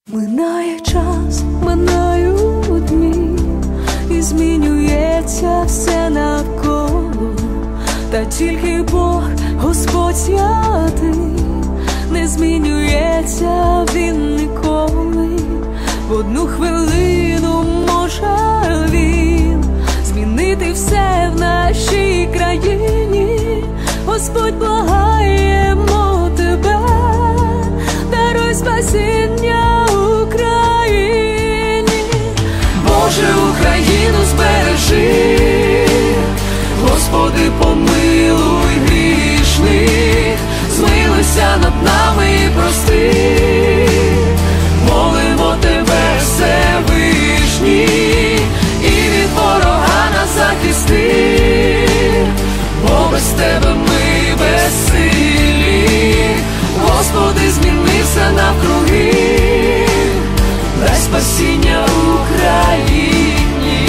Минає час, минають дні, і змінюється все навколо, та тільки Бог, Господь святий, не змінюється Він ніколи. В одну хвилину може Він змінити все в нашій країні. Господь, благаємо Тебе, даруй спасіння Україні. Боже, Україну збережи, Господи, помилуй грішних, змилуйся над нами і прости. Молимо Тебе, Всевишній, і від ворога нас захисти, бо без Тебе ми безсилі. Господи, зміни все навкруги, дай спасіння Україні.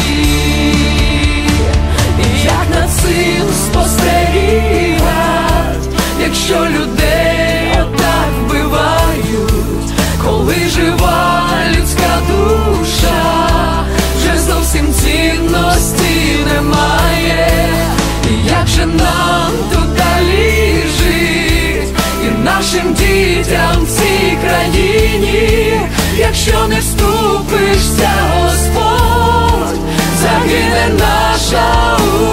І як над цим спостерігать, якщо людей отак вбивають, коли жива людська душа вже зовсім цінності немає. І як же нам тут далі жить, і нашим дітям в цій країні, якщо не вступишся, Господь, загине наша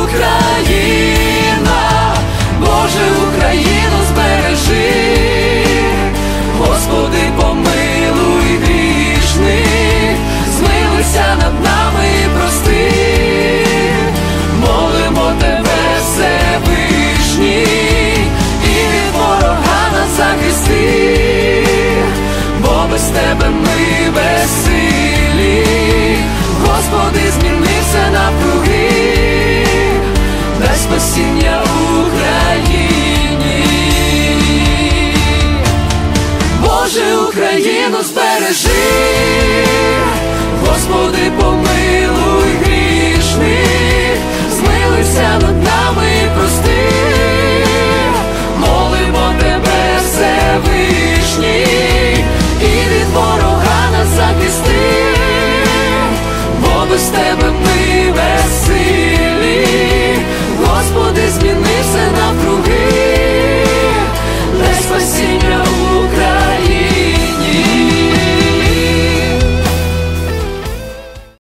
Україна. Боже, Україну збережи, Господи, помилуй грішних, змилуйся над нами і прости. Молимо Тебе, Всевишній, і від ворога нас захисти, бо без Тебе ми безсилі. Господи, зміни все навкруги, дай спасіння Україні. Боже, Україну збережи, Господи, помилуй.